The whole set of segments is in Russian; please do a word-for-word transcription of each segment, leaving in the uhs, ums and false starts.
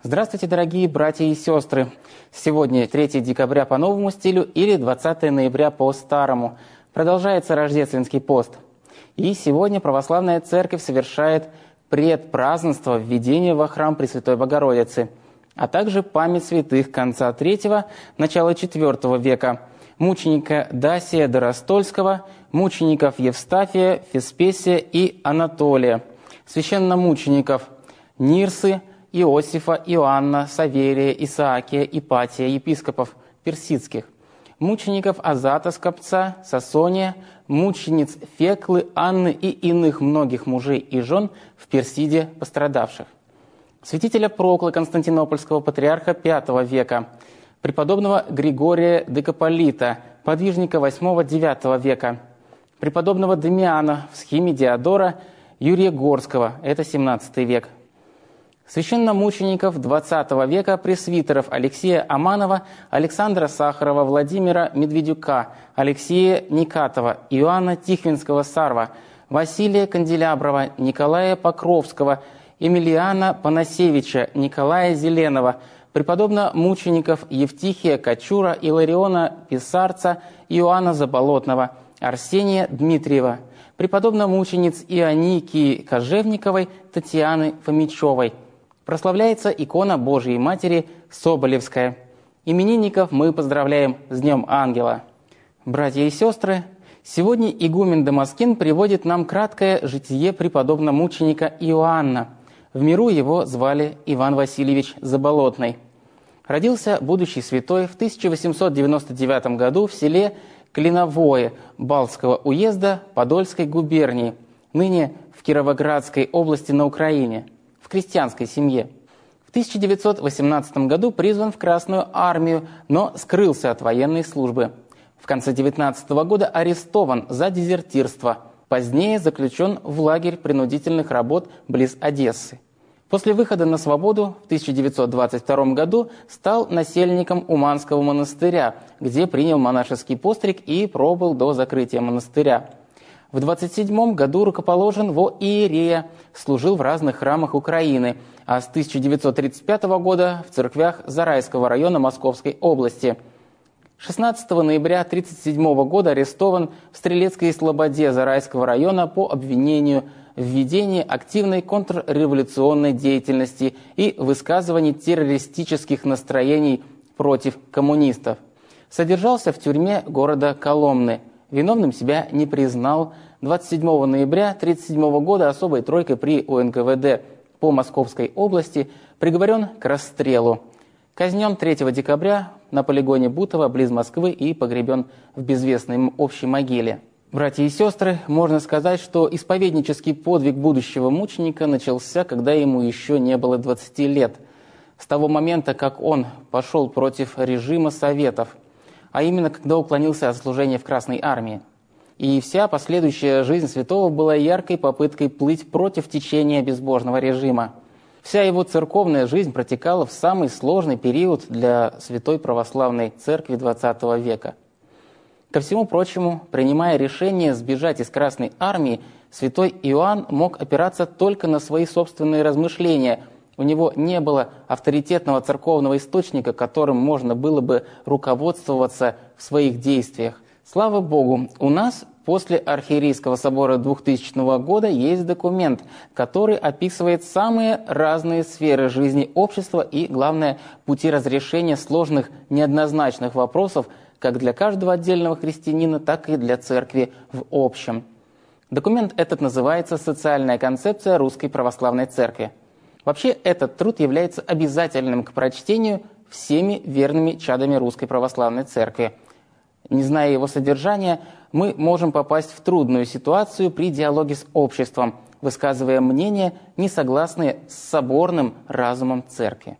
Здравствуйте, дорогие братья и сестры! Сегодня третьего декабря по новому стилю или двадцатого ноября по старому. Продолжается Рождественский пост. И сегодня Православная Церковь совершает предпразднество введения во храм Пресвятой Богородицы, а также память святых конца третьего, начала четвертого века, мученика Дасия Доростольского, мучеников Евстафия, Феспесия и Анатолия, священномучеников Нирсы, Иосифа, Иоанна, Саверия, Исаакия, Ипатия, епископов персидских, мучеников Азата Скопца, Сасония, мучениц Феклы, Анны и иных многих мужей и жен в Персиде пострадавших, святителя Проклы, константинопольского патриарха пятого века, преподобного Григория Декаполита, подвижника восьмого-девятого века, преподобного Дамиана в схиме Диодора, Юрия Горского, это семнадцатый век, священномучеников двадцатого века, пресвитеров Алексея Аманова, Александра Сахарова, Владимира Медведюка, Алексея Никатова, Иоанна Тихвинского-Сарва, Василия Канделяброва, Николая Покровского, Емельяна Панасевича, Николая Зеленого, преподобно-мучеников Евтихия Кочура, Илариона Писарца, Иоанна Заболотного, Арсения Дмитриева, преподобно-мучениц Ионикии Кожевниковой, Татьяны Фомичевой. Прославляется икона Божией Матери Соболевская. Именинников мы поздравляем с Днем Ангела. Братья и сестры, сегодня игумен Дамаскин приводит нам краткое житие преподобно-мученика Иоанна. В миру его звали Иван Васильевич Заболотный. Родился будущий святой в тысяча восемьсот девяносто девятом году в селе Клиновое Балтского уезда Подольской губернии, ныне в Кировоградской области на Украине, в крестьянской семье. В тысяча девятьсот восемнадцатом году призван в Красную армию, но скрылся от военной службы. В конце девятнадцатого года арестован за дезертирство. Позднее заключен в лагерь принудительных работ близ Одессы. После выхода на свободу в тысяча девятьсот двадцать втором году стал насельником Уманского монастыря, где принял монашеский постриг и пробыл до закрытия монастыря. В двадцать седьмом году рукоположен во иерея, служил в разных храмах Украины, а с тысяча девятьсот тридцать пятого года в церквях Зарайского района Московской области. шестнадцатого ноября тысяча девятьсот тридцать седьмого года арестован в Стрелецкой слободе Зарайского района по обвинению в ведении активной контрреволюционной деятельности и высказывании террористических настроений против коммунистов. Содержался в тюрьме города Коломны. Виновным себя не признал. двадцать седьмого ноября тысяча девятьсот тридцать седьмого года особой тройкой при У Н К В Д по Московской области приговорен к расстрелу. Казнен третьего декабря на полигоне Бутово близ Москвы и погребен в безвестной общей могиле. Братья и сестры, можно сказать, что исповеднический подвиг будущего мученика начался, когда ему еще не было двадцати лет, с того момента, как он пошел против режима Советов, а именно, когда уклонился от служения в Красной армии. И вся последующая жизнь святого была яркой попыткой плыть против течения безбожного режима. Вся его церковная жизнь протекала в самый сложный период для Святой Православной Церкви двадцатого века. Ко всему прочему, принимая решение сбежать из Красной армии, святой Иоанн мог опираться только на свои собственные размышления. У него не было авторитетного церковного источника, которым можно было бы руководствоваться в своих действиях. Слава Богу, у нас после Архиерейского собора двухтысячного года есть документ, который описывает самые разные сферы жизни общества и, главное, пути разрешения сложных неоднозначных вопросов как для каждого отдельного христианина, так и для церкви в общем. Документ этот называется «Социальная концепция Русской Православной Церкви». Вообще, этот труд является обязательным к прочтению всеми верными чадами Русской Православной Церкви. Не зная его содержания, мы можем попасть в трудную ситуацию при диалоге с обществом, высказывая мнения, не согласные с соборным разумом Церкви.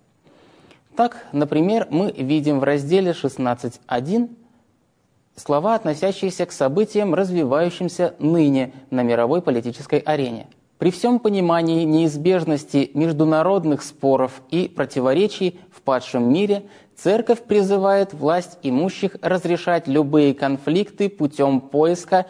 Так, например, мы видим в разделе шестнадцать точка один слова, относящиеся к событиям, развивающимся ныне на мировой политической арене. При всем понимании неизбежности международных споров и противоречий в падшем мире, Церковь призывает власть имущих разрешать любые конфликты путем поиска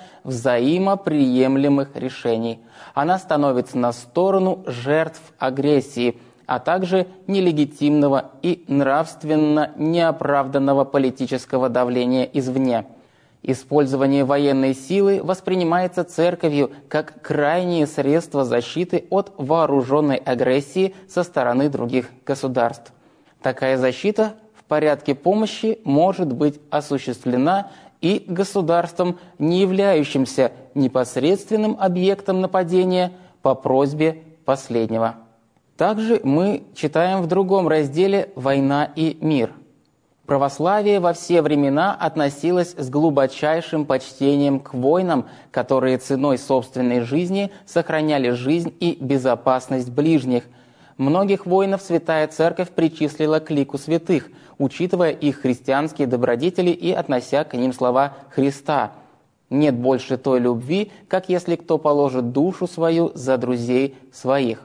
взаимоприемлемых решений. Она становится на сторону жертв агрессии, а также нелегитимного и нравственно неоправданного политического давления извне. Использование военной силы воспринимается Церковью как крайнее средство защиты от вооруженной агрессии со стороны других государств. Такая защита в порядке помощи может быть осуществлена и государством, не являющимся непосредственным объектом нападения, по просьбе последнего. Также мы читаем в другом разделе «Война и мир». Православие во все времена относилось с глубочайшим почтением к воинам, которые ценой собственной жизни сохраняли жизнь и безопасность ближних. Многих воинов Святая Церковь причислила к лику святых, учитывая их христианские добродетели и относя к ним слова Христа. «Нет больше той любви, как если кто положит душу свою за друзей своих».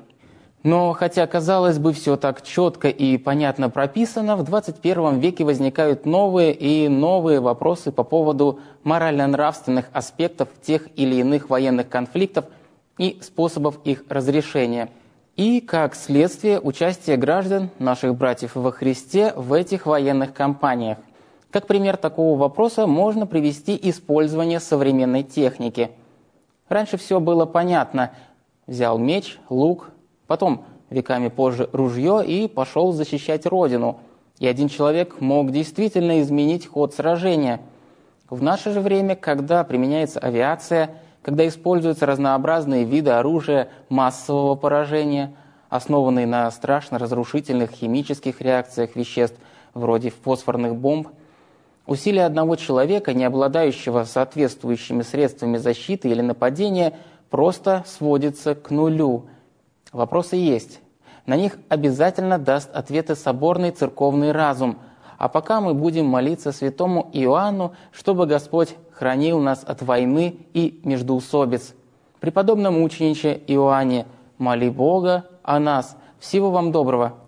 Но хотя, казалось бы, все так четко и понятно прописано, в двадцать первом веке возникают новые и новые вопросы по поводу морально-нравственных аспектов тех или иных военных конфликтов и способов их разрешения. И, как следствие, участие граждан, наших братьев во Христе, в этих военных кампаниях. Как пример такого вопроса можно привести использование современной техники. Раньше все было понятно. Взял меч, лук, потом, веками позже, ружье и пошел защищать Родину. И один человек мог действительно изменить ход сражения. В наше же время, когда применяется авиация, когда используются разнообразные виды оружия массового поражения, основанные на страшно разрушительных химических реакциях веществ, вроде фосфорных бомб, усилия одного человека, не обладающего соответствующими средствами защиты или нападения, просто сводится к нулю. Вопросы есть. На них обязательно даст ответы соборный церковный разум. А пока мы будем молиться святому Иоанну, чтобы Господь хранил нас от войны и междоусобиц. Преподобном мучениче Иоанне, моли Бога о нас. Всего вам доброго.